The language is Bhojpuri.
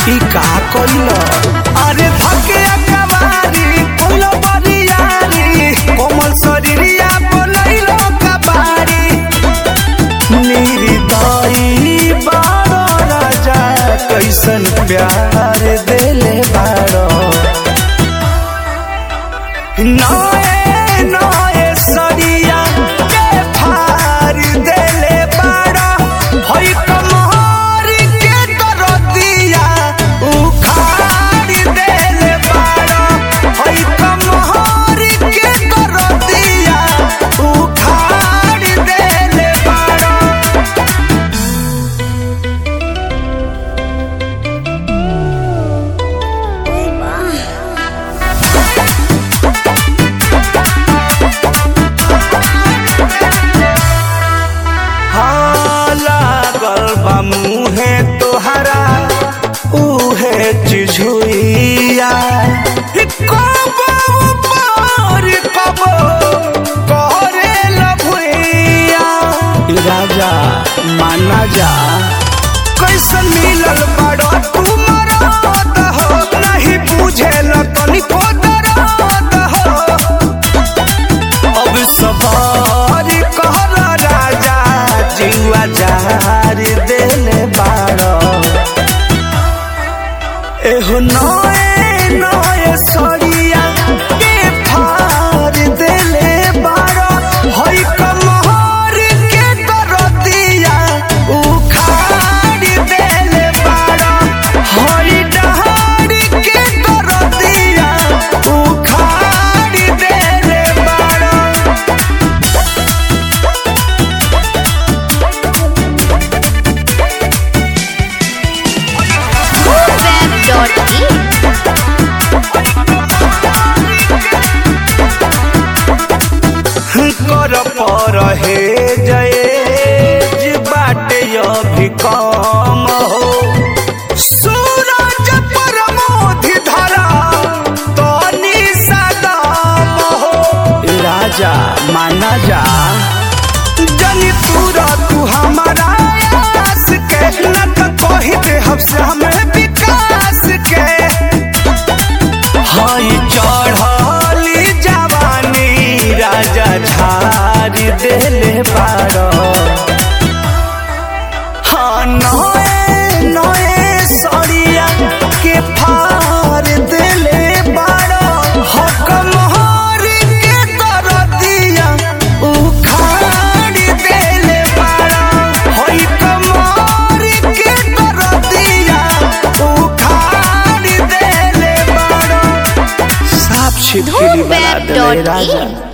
ई का कइलो अरे धके अकवारी कोइलो बरियारी कोमल शरीरिया बोलैलो कबारी निर्दयी बारो राजा कैसन प्यार देले बारो नए नए सरिया के फार देले बारो होई कमहर के दरदिया उखाड़ देले बारो होई कमहर के दरदिया उखाड़ देले बारो लागल बा मुहे तोहरा उहे चिझुइया कबो ऊपर कबो करे लभुइया राजा माना जा कैसन मिलल बड़ो तू मरद हो नहीं बुझेल तनिको दर्द हो अब सवार कहल राजा जीवा जार देले बारो एहो नए नए सरिया के फार देले बारो होई कमहर के दरदिया उखाड़ देले बारो होई डहार के दरदिया उखाड़ देले बारो कर पर हे जय बाटे अभी कम हो सूरज पर मोधि धरा तो निसदम हो राजा माना जा जनी पूरा तू हमारा आस के न तो कही दे हमसे हमें विकास के हाई चढ़ली जवानी राजा झारी देले बारो हाँ नए नए सरिया के फार देले बारो हकमहर के दरदिया उखाड़ देले बारो होई कमहर के दरदिया उखाड़ देले बारो साफ छिपकली बना देले राजा।